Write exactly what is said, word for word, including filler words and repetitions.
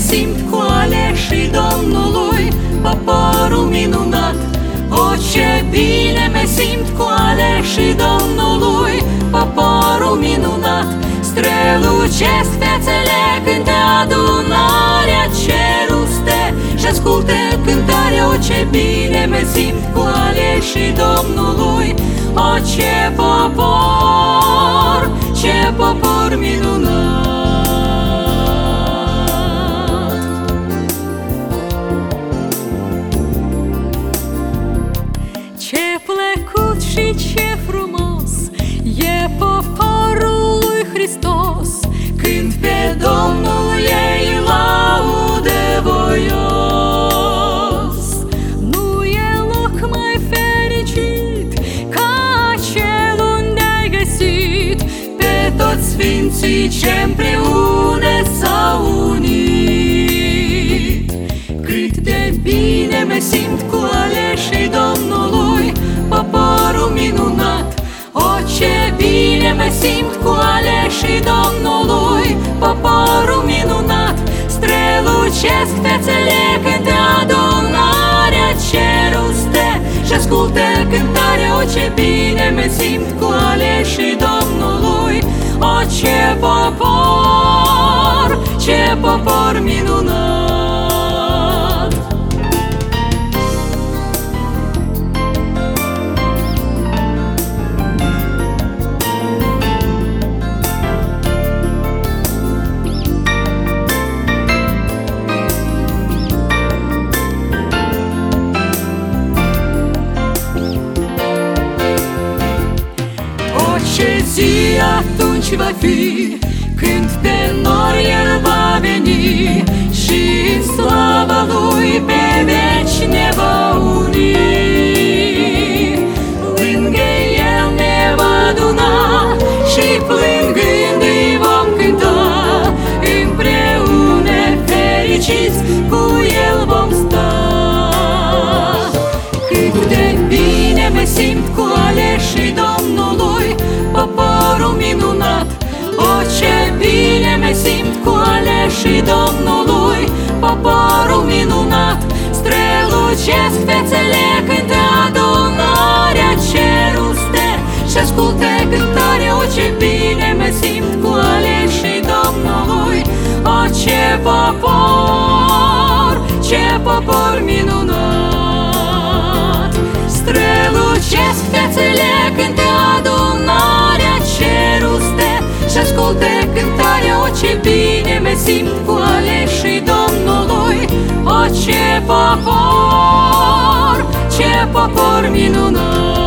simt cu aleșii Domnului, poporul minunat. O, ce bine me simt cu aleșii Domnului, poporul minunat. Strălucesc fețele când adunarea cerul stă și ascultă cântarea. O, ce bine me simt cu aleșii Domnului. O, ce popor, ce popor minunat. Ce plăcut și ce frumos e poporul lui Hristos, când pe Domnul ei laudă voios. Nu e loc mai fericit ca acel unde ai găsit pe toți sfinții ce împreună s-au unit. Cât de bine me simt cu aleșii Domnului, poporul minunat. O, ce bine me simt cu aleșii Domnului, poporul minunat. Strălucesc fețele când adunarea cerul stă și ascultă cântarea. O, ce bine me simt cu aleșii Domnului. O, ce popor, ce popor minunat. Ce zi atunci va fi, când pe nori El va veni și în slava Lui pe veci ne va uni. Lângă El ne va aduna și plângând îi vom cânta. Împreună fericiți cu El vom sta. Cât de bine me simt cu aleșii Domnului, poporul minunat. O, ce bine me simt cu aleșii Domnului, poporul minunat. Strălucesc fețele când adunarea cerul stă și ascultă cântarea. O, ce bine me simt cu aleșii Domnului. O, ce popor, ce popor minunat. Strălucesc fețele când adunarea cerul stă și ascultă cântarea. O, ce bine me simt cu aleșii Domnului. O, ce popor, ce popor minunat.